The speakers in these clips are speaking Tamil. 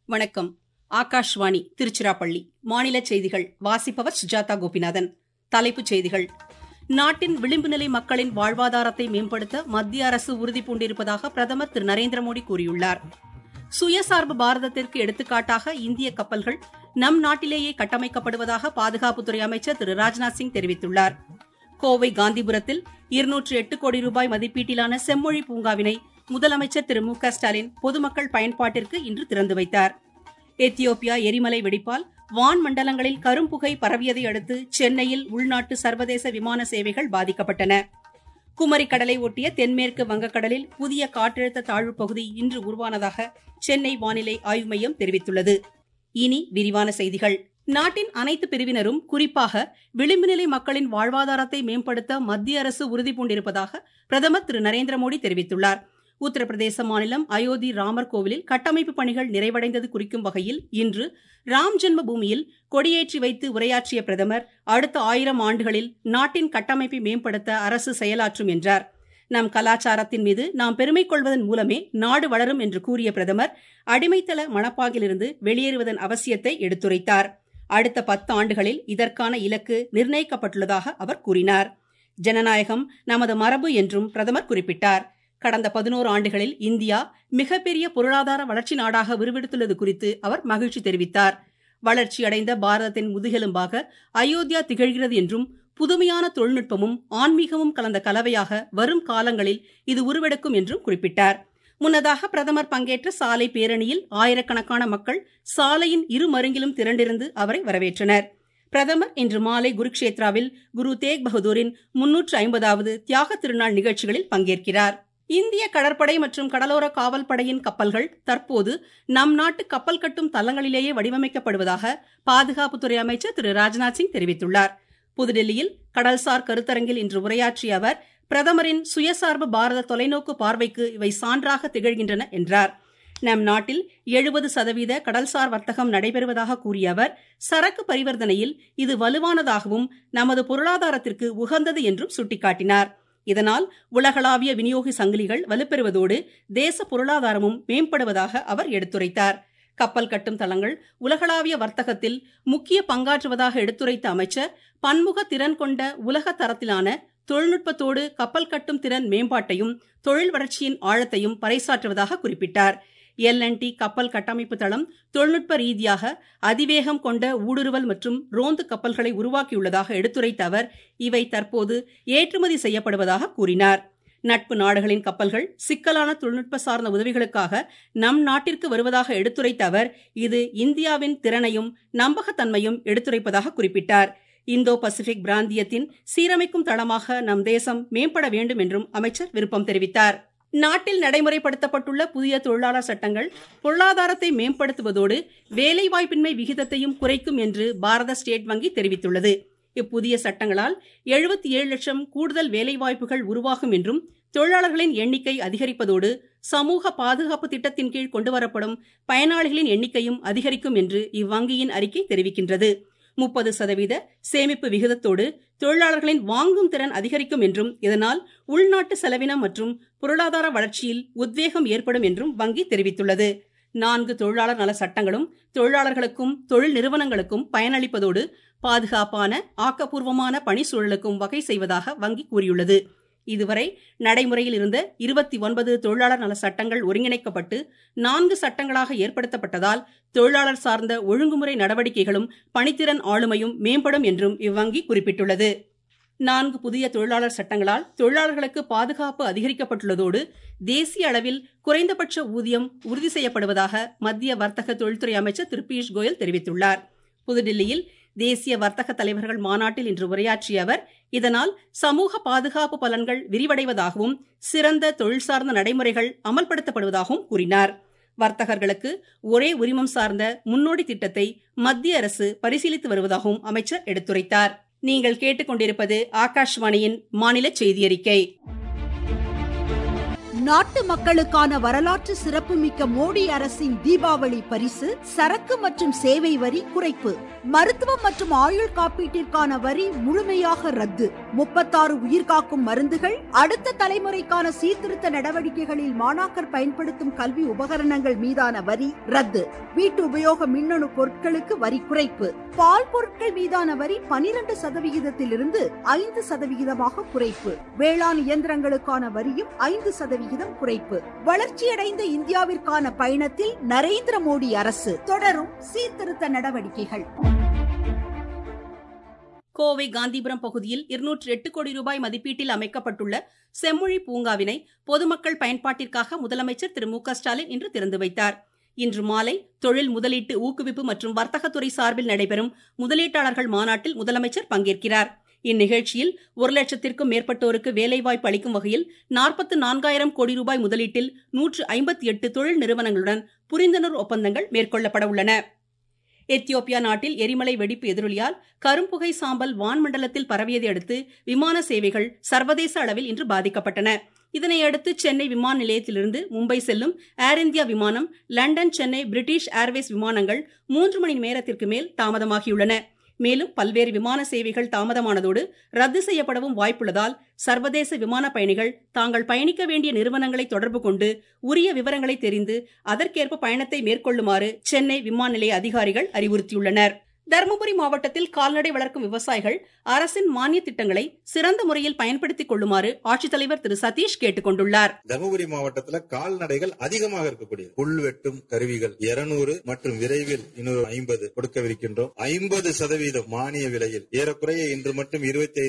வணக்கம். ஆகாஷ்வாணி திருச்சிராப்பள்ளி மாநில செய்திகள் வாசிப்பவர் சுஜாதா கோபிநாதன். தலைப்புச் செய்திகள். நாட்டின் விளிம்பு நிலை மக்களின் வாழ்வாதாரத்தை மேம்படுத்த மத்திய அரசு உறுதிபூண்டிருப்பதாக பிரதமர் திரு நரேந்திர மோடி கூறியுள்ளார். சுயசார்பு பாரதத்திற்கு எடுத்துக்காட்டாக இந்திய கப்பல்கள் நம் நாட்டிலேயே கட்டமைக்கப்படுவதாக பாதுகாப்புத்துறை அமைச்சர் திரு ராஜ்நாத் சிங் தெரிவித்துள்ளார். கோவை காந்திபுரத்தில் 208 கோடி ரூபாய் மதிப்பீட்டிலான செம்மொழி பூங்காவினை முதலமைச்சர் திரு மு க ஸ்டாலின் பொதுமக்கள் பயன்பாட்டிற்கு இன்று திறந்து வைத்தார். எத்தியோப்பியா எரிமலை வெடிப்பால் வான் மண்டலங்களில் கரும்புகை பரவியதை அடுத்து சென்னையில் உள்நாட்டு சர்வதேச விமான சேவைகள் பாதிக்கப்பட்டன. குமரி கடலை ஒட்டிய தென்மேற்கு வங்கக்கடலில் புதிய காற்றழுத்த தாழ்வுப் பகுதி இன்று உருவானதாக சென்னை வானிலை ஆய்வு மையம் தெரிவித்துள்ளது. இனி விரிவான செய்திகள். நாட்டின் அனைத்து பிரிவினரும் குறிப்பாக விளிம்பு நிலை மக்களின் வாழ்வாதாரத்தை மேம்படுத்த மத்திய அரசு உறுதிபூண்டிருப்பதாக பிரதமர் திரு நரேந்திர மோடி தெரிவித்துள்ளார். உத்தரப்பிரதேச மாநிலம் அயோத்தி ராமர் கோவிலில் கட்டமைப்பு பணிகள் நிறைவடைந்தது குறிக்கும் வகையில் இன்று ராம் ஜென்ம பூமியில் கொடியேற்றி வைத்து உரையாற்றிய பிரதமர் அடுத்த 1000 ஆண்டுகளில் நாட்டின் கட்டமைப்பை மேம்படுத்த அரசு செயலாற்றும் என்றார். நம் கலாச்சாரத்தின் மீது நாம் பெருமை கொள்வதன் மூலமே நாடு வளரும் என்று கூறிய பிரதமர் அடிமைத்தள மனப்பாங்கிலிருந்து வெளியேறுவதன் அவசியத்தை எடுத்துரைத்தார். அடுத்த 10 ஆண்டுகளில் இதற்கான இலக்கு நிர்ணயிக்கப்பட்டுள்ளதாக அவர் கூறினார். ஜனநாயகம் நமது மரபு என்றும் பிரதமர் குறிப்பிட்டார். கடந்த 11 ஆண்டுகளில் இந்தியா மிகப்பெரிய பொருளாதார வளர்ச்சி நாடாக உருவெடுத்துள்ளது குறித்து அவர் மகிழ்ச்சி தெரிவித்தார். வளர்ச்சியடைந்த பாரதத்தின் முதுகெலும்பாக அயோத்தியா திகழ்கிறது என்றும் புதுமையான தொழில்நுட்பமும் ஆன்மீகமும் கலந்த கலவையாக வரும் காலங்களில் இது உருவெடுக்கும் என்றும் குறிப்பிட்டார். முன்னதாக பிரதமர் பங்கேற்ற சாலை பேரணியில் ஆயிரக்கணக்கான மக்கள் சாலையின் இரு மருங்கிலும் திரண்டிருந்து அவரை வரவேற்றனர். பிரதமர் இன்று மாலை குருக்ஷேத்ராவில் குரு தேக் பகதூரின் 350வது தியாக திருநாள் நிகழ்ச்சிகளில் பங்கேற்கிறார். இந்திய கடற்படை மற்றும் கடலோர காவல் படையின் கப்பல்கள் தற்போது நம் நாட்டு கப்பல் கட்டும் தளங்களிலேயே வடிவமைக்கப்படுவதாக பாதுகாப்புத்துறை அமைச்சர் திரு ராஜ்நாத் சிங் தெரிவித்துள்ளார். புதுடெல்லியில் கடல்சார் கருத்தரங்கில் இன்று உரையாற்றிய அவர் பிரதமரின் சுயசார்பு பாரத தொலைநோக்கு பார்வைக்கு இவை சான்றாக திகழ்கின்றன என்றார். நம் நாட்டில் 70% கடல்சார் வர்த்தகம் நடைபெறுவதாக கூறிய அவர் சரக்கு பரிவர்த்தனையில் இது வலுவானதாகவும் நமது பொருளாதாரத்திற்கு உகந்தது என்றும் சுட்டிக்காட்டினார். இதனால் உலகளாவிய விநியோக சங்கிலிகள் வலுப்பெறுவதோடு தேச பொருளாதாரமும் மேம்படுவதாக அவர் எடுத்துரைத்தார். கப்பல் கட்டும் தளங்கள் உலகளாவிய வர்த்தகத்தில் முக்கிய பங்காற்றுவதாக எடுத்துரைத்த அமைச்சர் பன்முக திறன் கொண்ட உலக தரத்திலான தொழில்நுட்பத்தோடு கப்பல் கட்டும் திறன் மேம்பாட்டையும் தொழில் வளர்ச்சியின் ஆழத்தையும் பறைசாற்றுவதாக குறிப்பிட்டார். LNT கப்பல் கட்டமைப்பு தளம் தொழில்நுட்ப ரீதியாக அதிவேகம் கொண்ட ஊடுருவல் மற்றும் ரோந்து கப்பல்களை உருவாக்கியுள்ளதாக எடுத்துரைத்த அவர் இவை தற்போது ஏற்றுமதி செய்யப்படுவதாக கூறினார். நட்பு நாடுகளின் கப்பல்கள் சிக்கலான தொழில்நுட்ப சார்ந்த உதவிகளுக்காக நம் நாட்டிற்கு வருவதாக எடுத்துரைத்த அவர் இது இந்தியாவின் திறனையும் நம்பகத்தன்மையும் எடுத்துரைப்பதாக குறிப்பிட்டார். இந்தோ பசிபிக் பிராந்தியத்தின் சீரமைக்கும் தளமாக நம் தேசம் மேம்பட வேண்டும் என்றும் அமைச்சர் விருப்பம் தெரிவித்தார். நாட்டில் நடைமுறைப்படுத்தப்பட்டுள்ள புதிய தொழிலாளர் சட்டங்கள் பொருளாதாரத்தை மேம்படுத்துவதோடு வேலைவாய்ப்பின்மை விகிதத்தையும் குறைக்கும் என்று பாரத ஸ்டேட் வங்கி தெரிவித்துள்ளது. இப்புதிய சட்டங்களால் 77 லட்சம் கூடுதல் வேலைவாய்ப்புகள் உருவாகும் என்றும் தொழிலாளர்களின் எண்ணிக்கை அதிகரிப்பதோடு சமூக பாதுகாப்பு திட்டத்தின் கீழ் கொண்டுவரப்படும் பயனாளிகளின் எண்ணிக்கையும் அதிகரிக்கும் என்று இவ்வங்கியின் அறிக்கை தெரிவிக்கின்றது. 30% சேமிப்பு விகிதத்தோடு தொழிலாளர்களின் வாங்கும் திறன் அதிகரிக்கும் என்றும் இதனால் உள்நாட்டு செலவினம் மற்றும் பொருளாதார வளர்ச்சியில் உத்வேகம் ஏற்படும் என்றும் வங்கி தெரிவித்துள்ளது. 4 தொழிலாளர் நல சட்டங்களும் தொழிலாளர்களுக்கும் தொழில் நிறுவனங்களுக்கும் பயனளிப்பதோடு பாதுகாப்பான ஆக்கப்பூர்வமான பணி சூழலுக்கும் வகை செய்வதாக வங்கி கூறியுள்ளது. இதுவரை நடைமுறையில் இருந்த 29 தொழிலாளர் நல சட்டங்கள் ஒருங்கிணைக்கப்பட்டு 4 சட்டங்களாக ஏற்படுத்தப்பட்டதால் தொழிலாளர் சார்ந்த ஒழுங்குமுறை நடவடிக்கைகளும் பணித்திறன் ஆளுமையும் மேம்படும் என்றும் இவ்வங்கி குறிப்பிட்டுள்ளது. 4 புதிய தொழிலாளர் சட்டங்களால் தொழிலாளர்களுக்கு பாதுகாப்பு அதிகரிக்கப்பட்டுள்ளதோடு தேசிய அளவில் குறைந்தபட்ச ஊதியம் உறுதி செய்யப்படுவதாக மத்திய வர்த்தக தொழில்துறை அமைச்சர் திரு பியூஷ் கோயல் தெரிவித்துள்ளார். புதுடில்லியில் தேசிய வர்த்தக தலைவர்கள் மாநாட்டில் இன்று உரையாற்றிய அவர் இதனால் சமூக பாதுகாப்பு பலன்கள் விரிவடைவதாகவும் சிறந்த தொழில் சார்ந்த நடைமுறைகள் அமல்படுத்தப்படுவதாகவும் கூறினார். வர்த்தகர்களுக்கு ஒரே உரிமம் சார்ந்த முன்னோடி திட்டத்தை மத்திய அரசு பரிசீலித்து வருவதாகவும் அமைச்சர் எடுத்துரைத்தார். நீங்கள் கேட்டுக்கொண்டிருப்பது ஆகாஷ்வாணியின் மாநில செய்தியறிக்கை. நாட்டு மக்களுக்கான வரலாற்று சிறப்புமிக்க மோடி அரசின் தீபாவளி பரிசு சரக்கு மற்றும் சேவை வரி குறைப்பு. மருத்துவம் மற்றும் ஆயுள் காப்பீட்டிற்கான வரி முழுமையாக ரத்து. 36 உயிர்காக்கும் மருந்துகள், அடுத்த தலைமுறைக்கான சீர்திருத்த நடவடிக்கைகளில் மாணாக்கர் பயன்படுத்தும் கல்வி உபகரணங்கள் மீதான வரி ரத்து. வீட்டு உபயோக மின்னணு பொருட்களுக்கு வரி குறைப்பு. பால் பொருட்கள் மீதான வரி 12% 5% குறைப்பு. வேளாண் இயந்திரங்களுக்கான வரியும் 5% குறைப்பு. வளர்ச்சியடைந்த இந்தியாவிற்கான பயணத்தில் நரேந்திர மோடி அரசு தொடரும் சீர்திருத்த நடவடிக்கைகள். கோவை காந்திபுரம் பகுதியில் 208 கோடி ரூபாய் மதிப்பீட்டில் அமைக்கப்பட்டுள்ள செம்மொழி பூங்காவினை பொதுமக்கள் பயன்பாட்டிற்காக முதலமைச்சர் திரு மு.க. ஸ்டாலின் இன்று திறந்து வைத்தார். இன்று மாலை தொழில் முதலீட்டு ஊக்குவிப்பு மற்றும் வர்த்தகத்துறை சார்பில் நடைபெறும் முதலீட்டாளர்கள் மாநாட்டில் முதலமைச்சர் பங்கேற்கிறார். இந்நிகழ்ச்சியில் 1,00,000க்கும் மேற்பட்டோருக்கு வேலைவாய்ப்பு அளிக்கும் வகையில் 44,000 கோடி ரூபாய் முதலீட்டில் 158 தொழில் நிறுவனங்களுடன் புரிந்துணர்வு ஒப்பந்தங்கள் மேற்கொள்ளப்பட உள்ளன. எத்தியோப்பியா நாட்டில் எரிமலை வெடிப்பு எதிரொலியால் கரும்புகை சாம்பல் வான்மண்டலத்தில் பரவியதை அடுத்து விமான சேவைகள் சர்வதேச அளவில் இன்று பாதிக்கப்பட்டன. இதனையடுத்து சென்னை விமான நிலையத்திலிருந்து மும்பை செல்லும் ஏர் இந்தியா விமானம், லண்டன், சென்னை, பிரிட்டிஷ் ஏர்வேஸ் விமானங்கள் 3 மணி நேரத்திற்கு மேல் தாமதமாகியுள்ளன. மேலும் பல்வேறு விமான சேவைகள் தாமதமானதோடு ரத்து செய்யப்படவும் வாய்ப்புள்ளதால் சர்வதேச விமான பயணிகள் தாங்கள் பயணிக்க வேண்டிய நிறுவனங்களை தொடர்பு கொண்டு உரிய விவரங்களை தெரிந்து அதற்கேற்ப பயணத்தை மேற்கொள்ளுமாறு சென்னை விமான நிலைய அதிகாரிகள் அறிவுறுத்தியுள்ளனர். தருமபுரி மாவட்டத்தில் கால்நடை வளர்க்கும் விவசாயிகள் அரசின் மானிய திட்டங்களை சிறந்த முறையில் பயன்படுத்திக் கொள்ளுமாறு ஆட்சித்தலைவர் திரு சதீஷ் கேட்டுக் கொண்டுள்ளார். தருமபுரி மாவட்டத்தில் கால்நடைகள் அதிகமாக இருக்கக்கூடிய புல் வெட்டும் கருவிகள் 200 மற்றும் விரைவில் 250 கொடுக்கவிருக்கின்றோம். 50% மானிய விலையில் ஏறக்குறைய இன்று மட்டும்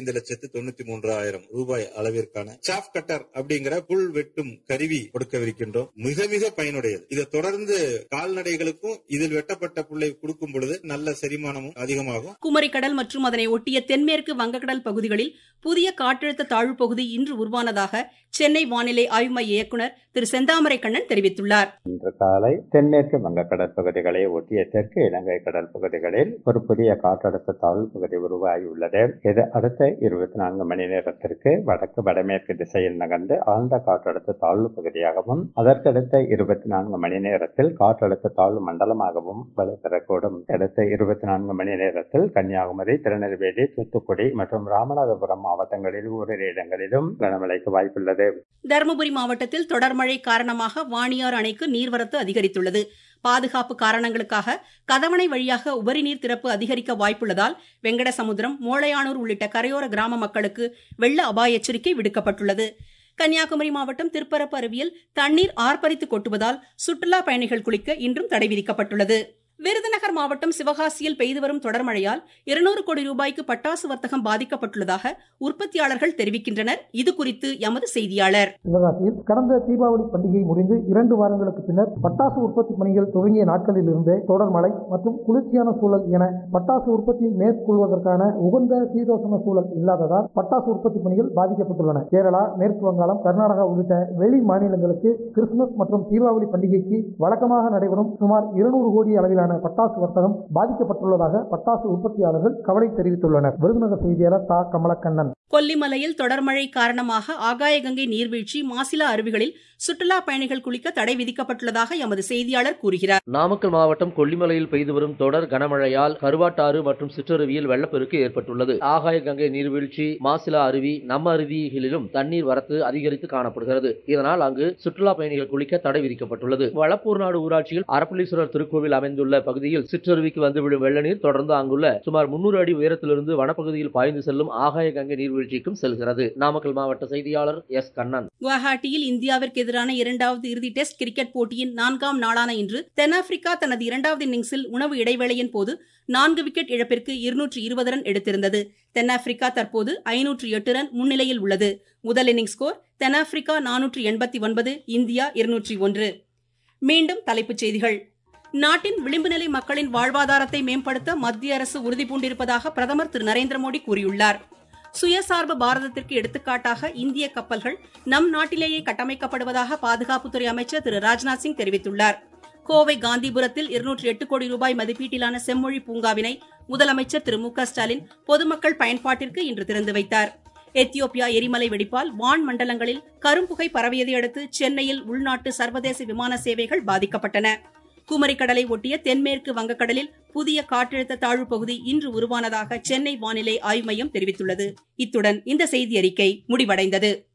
25,93,000 ரூபாய் அளவிற்கான சாப் கட்டர் அப்படிங்கிற புல் வெட்டும் கருவி கொடுக்கவிருக்கின்றோம். மிக மிக பயனுடையது. இதை தொடர்ந்து கால்நடைகளுக்கும் இதில் வெட்டப்பட்ட புல்லை கொடுக்கும் பொழுது நல்ல செரிமானம் அதிகமாகும். குமரிக்கடல் மற்றும் அதனை ஒட்டிய தென்மேற்கு வங்கக்கடல் பகுதிகளில் புதிய காற்றழுத்த தாழ்வு பகுதி இன்று உருவானதாக சென்னை வானிலை ஆய்வு மைய இயக்குநர் திரு செந்தாமரை கண்ணன் தெரிவித்துள்ளார். இன்று காலை தென்மேற்கு வங்கக்கடல் பகுதிகளை ஒட்டிய தெற்கு இலங்கை கடல் பகுதிகளில் ஒரு புதிய காற்றழுத்த தாழ்வு பகுதி உருவாகியுள்ளது. இது அடுத்த 24 மணி நேரத்திற்கு வடக்கு வடமேற்கு திசையில் நகர்ந்து ஆழ்ந்த காற்றழுத்த தாழ்வு பகுதியாகவும் அதற்கடுத்த 24 மணி நேரத்தில் காற்றழுத்த தாழ்வு மண்டலமாகவும் வலுப்பெறக்கூடும். அடுத்த 24 மணி நேரத்தில் கன்னியாகுமரி, திருநெல்வேலி, தூத்துக்குடி மற்றும் ராமநாதபுரம் மாவட்டங்களில் ஓரிரு இடங்களிலும் கனமழைக்கு வாய்ப்புள்ளது. தருமபுரி மாவட்டத்தில் தொடர் மழை காரணமாக வாணியாறு அணைக்கு நீர்வரத்து அதிகரித்துள்ளது. பாதுகாப்பு காரணங்களுக்காக கதவணை வழியாக உபரி நீர் திறப்பு அதிகரிக்க வாய்ப்புள்ளதால் வெங்கடசமுத்திரம், மோளையானூர் உள்ளிட்ட கரையோர கிராம மக்களுக்கு வெள்ள அபாய எச்சரிக்கை விடுக்கப்பட்டுள்ளது. கன்னியாகுமரி மாவட்டம் திருப்பரப்பு அருவியில் தண்ணீர் ஆர்ப்பரித்து கொட்டுவதால் சுற்றுலா பயணிகள் குளிக்க இன்றும் தடை விதிக்கப்பட்டுள்ளது. விருதுநகர் மாவட்டம் சிவகாசியில் பெய்து வரும் தொடர் மழையால் 200 கோடி ரூபாய்க்கு பட்டாசு வர்த்தகம் பாதிக்கப்பட்டுள்ளதாக உற்பத்தியாளர்கள் தெரிவிக்கின்றனர். இது குறித்து எமது செய்தியாளர். சிவகாசியில் கடந்த தீபாவளி பண்டிகை முடிந்து 2 வாரங்களுக்கு பின்னர் பட்டாசு உற்பத்தி பணிகள் துவங்கிய நாட்களில் இருந்தே தொடர் மழை மற்றும் குளிர்ச்சியான சூழல் என பட்டாசு உற்பத்தி மேற்கொள்வதற்கான உகந்த சீதோஷண சூழல் இல்லாததால் பட்டாசு உற்பத்தி பணிகள் பாதிக்கப்பட்டுள்ளன. கேரளா, மேற்கு வங்காளம், கர்நாடகா உள்ளிட்ட வெளி மாநிலங்களுக்கு கிறிஸ்துமஸ் மற்றும் தீபாவளி பண்டிகைக்கு வழக்கமாக நடைபெறும் சுமார் 200 கோடி அளவிலான பட்டாசு வர்த்தகம் பாதிக்கப்பட்டுள்ளதாக பட்டாசு உற்பத்தியாளர்கள் கவலை தெரிவித்துள்ளனர். விருதுநகர் செய்தியாளர் தா. கமலக்கண்ணன். கொல்லிமலையில் தொடர் மழை காரணமாக ஆகாயகங்கை நீர்வீழ்ச்சி, மாசிலா அருவிகளில் சுற்றுலா பயணிகள் குளிக்க தடை விதிக்கப்பட்டுள்ளதாக எமது செய்தியாளர் கூறுகிறார். நாமக்கல் மாவட்டம் கொல்லிமலையில் பெய்து வரும் தொடர் கனமழையால் கருவாட்டாறு மற்றும் சிற்றருவியில் வெள்ளப்பெருக்கு ஏற்பட்டுள்ளது. ஆகாயகங்கை நீர்வீழ்ச்சி, மாசிலா அருவி, நம்ம அருவிகளிலும் தண்ணீர் வரத்து அதிகரித்து காணப்படுகிறது. இதனால் அங்கு சுற்றுலா பயணிகள் குளிக்க தடை விதிக்கப்பட்டுள்ளது. வளப்பூர்நாடு ஊராட்சியில் அரப்பளீஸ்வரர் திருக்கோவில் அமைந்துள்ள பகுதியில் சிற்றருவிக்கு வந்து விடும் வெள்ள நீர் தொடர்ந்து அங்குள்ள சுமார் 300 அடி உயரத்திலிருந்து வனப்பகுதியில் பாய்ந்து செல்லும் ஆகாயகங்கை நீர்வீழ்ச்சிக்கும் செல்கிறது. நாமக்கல் மாவட்ட செய்தியாளர் எஸ். கண்ணன். குவஹாட்டியில் இந்தியாவிற்கு எதிரான 2வது இறுதி டெஸ்ட் கிரிக்கெட் போட்டியின் 4ஆம் நாளான இன்று தென்னாப்பிரிக்கா தனது 2வது இன்னிங்ஸில் உணவு இடைவேளையின் போது 4 விக்கெட் இழப்பிற்கு 220 ரன் எடுத்திருந்தது. தென்னாப்பிரிக்கா தற்போது 508 ரன் முன்னிலையில் உள்ளது. முதல் இன்னிங்ஸ் ஸ்கோர் தென்னாப்பிரிக்கா 489, இந்தியா 201. மீண்டும் தலைப்புச் செய்திகள். நாட்டின் விளிம்பு நிலை மக்களின் வாழ்வாதாரத்தை மேம்படுத்த மத்திய அரசு உறுதிபூண்டிருப்பதாக பிரதமர் திரு நரேந்திர மோடி கூறியுள்ளார். சுயசார்பு பாரதத்திற்கு எடுத்துக்காட்டாக இந்திய கப்பல்கள் நம் நாட்டிலேயே கட்டமைக்கப்படுவதாக பாதுகாப்புத்துறை அமைச்சர் திரு ராஜ்நாத் சிங் தெரிவித்துள்ளார். கோவை காந்திபுரத்தில் 208 கோடி ரூபாய் மதிப்பீட்டிலான செம்மொழி பூங்காவினை முதலமைச்சர் திரு மு.க. ஸ்டாலின் பொதுமக்கள் பயன்பாட்டிற்கு இன்று திறந்து வைத்தார். எத்தியோப்பியா எரிமலை வெடிப்பால் வான் மண்டலங்களில் கரும்புகை பரவியதை அடுத்து சென்னையில் உள்நாட்டு சர்வதேச விமான சேவைகள் பாதிக்கப்பட்டன. குமரிக்கடலை ஒட்டிய தென்மேற்கு வங்கக்கடலில் புதிய காற்றழுத்த தாழ்வு பகுதி இன்று உருவானதாக சென்னை வானிலை ஆய்வு மையம் தெரிவித்துள்ளது. இத்துடன் இந்த செய்தியறிக்கை முடிவடைந்தது.